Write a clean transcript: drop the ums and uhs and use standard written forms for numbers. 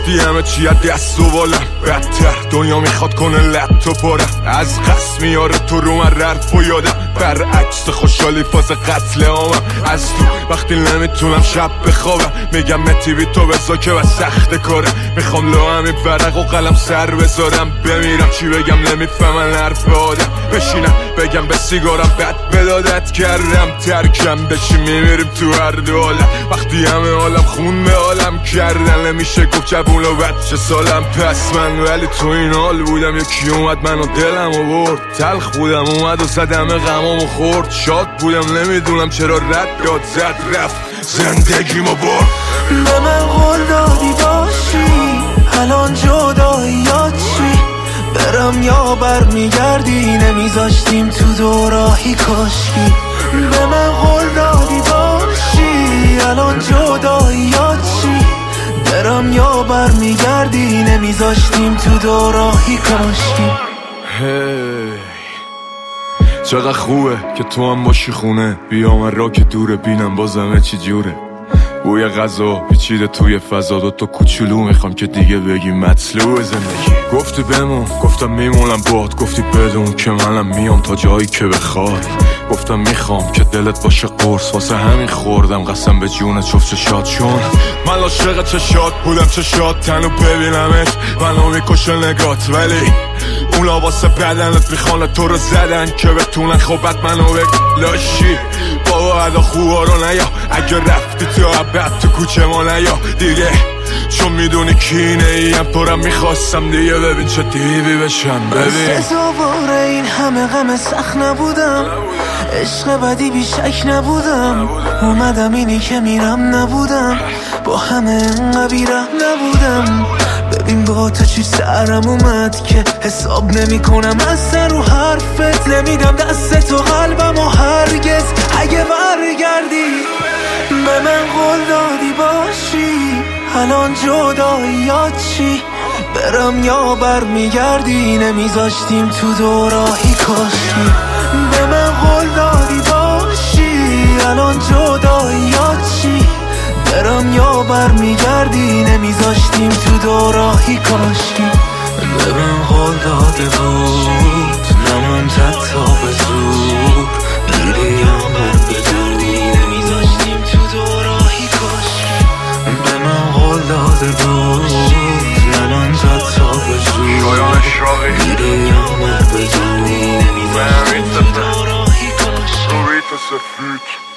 وقتی همه چی از دست و بالم بدتر دنیا میخواد کنه لب پارم از قصد میاره تو رو من رد و یادم برعکس خوشحالی فاز قتل عامم از تو وقتی نمیتونم شب بخوابم میگم متی بی تو بزا که بس سخت کاره میخوام لو همین ورق و قلم سر بذارم بمیرم چی بگم نمیفهمن حرف آدم بشینم بگم به سیگارم بد بدادت کردم ترکم بشی میمیریم تو هر دو عالم وقتی همه عالم خون به عالم کردن نمیشه گفت جبون و بچه سالم پس من ولی تو این حال بودم یکی اومد منو دلم و برد تلخ بودم اومد و زدم غمامو خورد شاد بودم نمیدونم چرا رد داد زد رفت زندگیمو برد به من قول دادی باشی الان جداییات چی برم یا برمیگردی نمیذاشتیم تو دوراهی کاشکی به من قول دادی باشی الان جداییات چی برم یا برمیگردی نمیذاشتیم تو دوراهی کاشکی چقدر خوبه که تو هم باشی خونه بیام را که دوره بینم بازمه چی جوره بوی غذا پیچیده توی فضا دوتا کوچولو میخوام که دیگه بگی مطلوب زندگی گفتی بمون گفتم میمونم باد گفتی بدون که منم میام تا جایی که بخوای گفتم میخوام که دلت باشه قرص واسه همین خوردم قسم به جونت شفت شاد چون من عاشق چشات بودم چشات تنو ببینمت منو میکشه نگات ولی اونا واسه بدنت میخوانه تو رو زدن که بتونن خوبت منو بلاشی بابا ادا خوبا رو نیا اگه رفتی تو عبد تو کوچه ما نیا دیگه چون میدونی کینه ایم تو رو میخواستم دیگه ببین چه دیوی بشم ببین سزاوار این همه غم سخت نبودم عشق بدی بیشک نبودم اومدم اینی که میرم نبودم با همه انقدر بیرم نبودم ببین با تو چی سرم اومد که حساب نمی کنم از سر و حرفت نمیدم دست تو قلبم و هرگز اگه برگردی به من قول دادی باشی الان جداییات چی برم یا برمیگردی نمیذاشتیم تو دوراهی کاشی به من قول دادی باشی الان جداییات چی برم یا برمیگردی نمیذاشتیم تو دوراهی کاشی به من قول داده بود نموندد تا به زور بری یا من بدونی نمیذاشتیم تو دوراهی کاشی به من قول داده بود نموندد تا به زور بری یا من بدونی نمیذاشتیم تو دوراهی کاشی